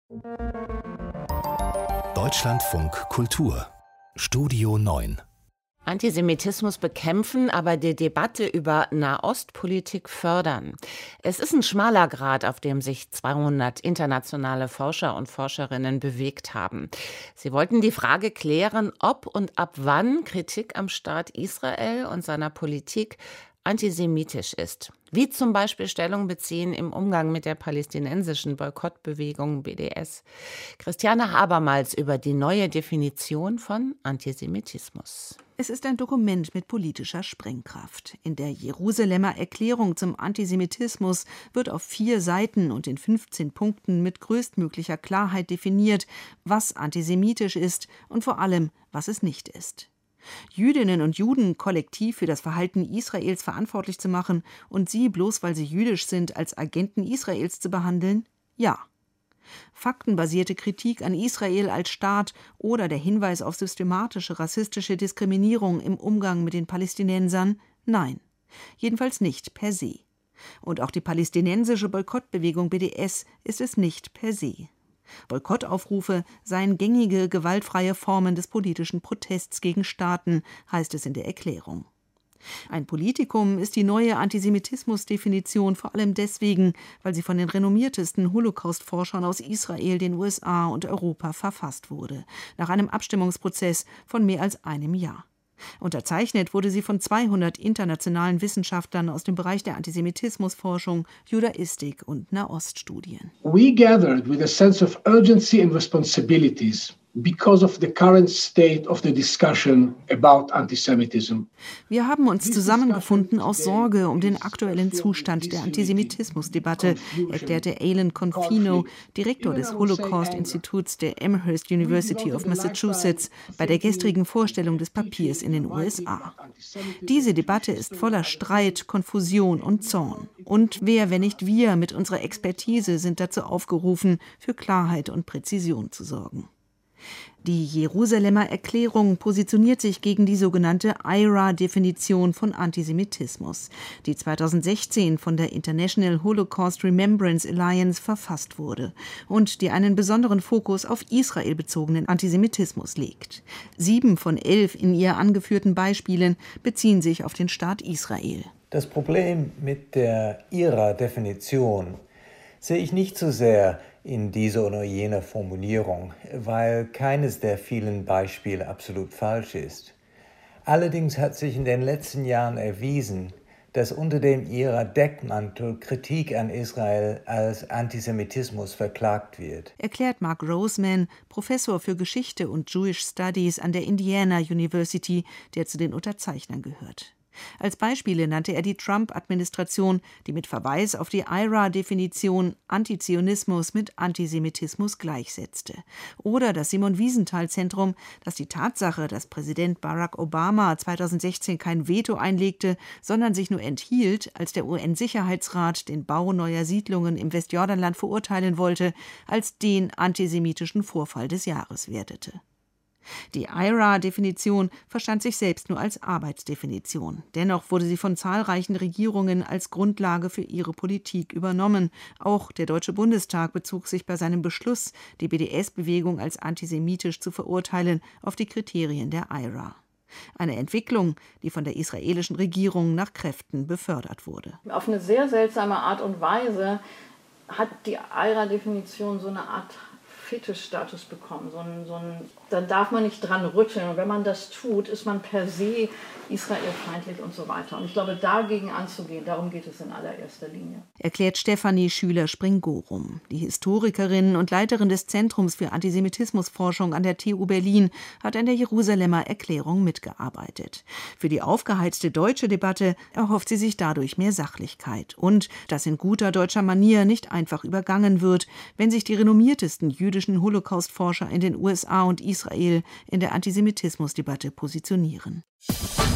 Deutschlandfunk Kultur Studio 9 Antisemitismus bekämpfen, aber die Debatte über Nahostpolitik fördern. Es ist ein schmaler Grat, auf dem sich 200 internationale Forscher und Forscherinnen bewegt haben. Sie wollten die Frage klären, ob und ab wann Kritik am Staat Israel und seiner Politik antisemitisch ist. Wie zum Beispiel Stellung beziehen im Umgang mit der palästinensischen Boykottbewegung BDS. Christiane Habermals über die neue Definition von Antisemitismus. Es ist ein Dokument mit politischer Sprengkraft. In der Jerusalemer Erklärung zum Antisemitismus wird auf 4 Seiten und in 15 Punkten mit größtmöglicher Klarheit definiert, was antisemitisch ist und vor allem, was es nicht ist. Jüdinnen und Juden kollektiv für das Verhalten Israels verantwortlich zu machen und sie, bloß weil sie jüdisch sind, als Agenten Israels zu behandeln? Ja. Faktenbasierte Kritik an Israel als Staat oder der Hinweis auf systematische rassistische Diskriminierung im Umgang mit den Palästinensern? Nein. Jedenfalls nicht per se. Und auch die palästinensische Boykottbewegung BDS ist es nicht per se. Boykottaufrufe seien gängige, gewaltfreie Formen des politischen Protests gegen Staaten, heißt es in der Erklärung. Ein Politikum ist die neue Antisemitismusdefinition vor allem deswegen, weil sie von den renommiertesten Holocaust-Forschern aus Israel, den USA und Europa verfasst wurde, nach einem Abstimmungsprozess von mehr als einem Jahr. Unterzeichnet wurde sie von 200 internationalen Wissenschaftlern aus dem Bereich der Antisemitismusforschung, Judaistik und Nahoststudien. We gathered with a sense of urgency and responsibilities because of the current state of the discussion about antisemitism. Wir haben uns zusammengefunden aus Sorge um den aktuellen Zustand der Antisemitismusdebatte, erklärte Alan Confino, Direktor des Holocaust-Instituts der Amherst University of Massachusetts, bei der gestrigen Vorstellung des Papiers in den USA. Diese Debatte ist voller Streit, Konfusion und Zorn. Und wer, wenn nicht wir, mit unserer Expertise sind dazu aufgerufen, für Klarheit und Präzision zu sorgen. Die Jerusalemer Erklärung positioniert sich gegen die sogenannte IHRA-Definition von Antisemitismus, die 2016 von der International Holocaust Remembrance Alliance verfasst wurde und die einen besonderen Fokus auf Israel bezogenen Antisemitismus legt. 7 von 11 in ihr angeführten Beispielen beziehen sich auf den Staat Israel. Das Problem mit der IHRA-Definition sehe ich nicht so sehr in dieser oder jener Formulierung, weil keines der vielen Beispiele absolut falsch ist. Allerdings hat sich in den letzten Jahren erwiesen, dass unter dem ihrer Deckmantel Kritik an Israel als Antisemitismus verklagt wird. Erklärt Mark Roseman, Professor für Geschichte und Jewish Studies an der Indiana University, der zu den Unterzeichnern gehört. Als Beispiele nannte er die Trump-Administration, die mit Verweis auf die IHRA-Definition Antizionismus mit Antisemitismus gleichsetzte. Oder das Simon-Wiesenthal-Zentrum, das die Tatsache, dass Präsident Barack Obama 2016 kein Veto einlegte, sondern sich nur enthielt, als der UN-Sicherheitsrat den Bau neuer Siedlungen im Westjordanland verurteilen wollte, als den antisemitischen Vorfall des Jahres wertete. Die IHRA-Definition verstand sich selbst nur als Arbeitsdefinition. Dennoch wurde sie von zahlreichen Regierungen als Grundlage für ihre Politik übernommen. Auch der Deutsche Bundestag bezog sich bei seinem Beschluss, die BDS-Bewegung als antisemitisch zu verurteilen, auf die Kriterien der IHRA. Eine Entwicklung, die von der israelischen Regierung nach Kräften befördert wurde. Auf eine sehr seltsame Art und Weise hat die IHRA-Definition so eine Art Fetischstatus bekommen. Da darf man nicht dran rütteln. Und wenn man das tut, ist man per se israelfeindlich und so weiter. Und ich glaube, dagegen anzugehen, darum geht es in allererster Linie. Erklärt Stefanie Schüler-Springorum. Die Historikerin und Leiterin des Zentrums für Antisemitismusforschung an der TU Berlin hat an der Jerusalemer Erklärung mitgearbeitet. Für die aufgeheizte deutsche Debatte erhofft sie sich dadurch mehr Sachlichkeit und dass in guter deutscher Manier nicht einfach übergangen wird, wenn sich die renommiertesten jüdischen Holocaust-Forscher in den USA und Israel in der Antisemitismusdebatte positionieren.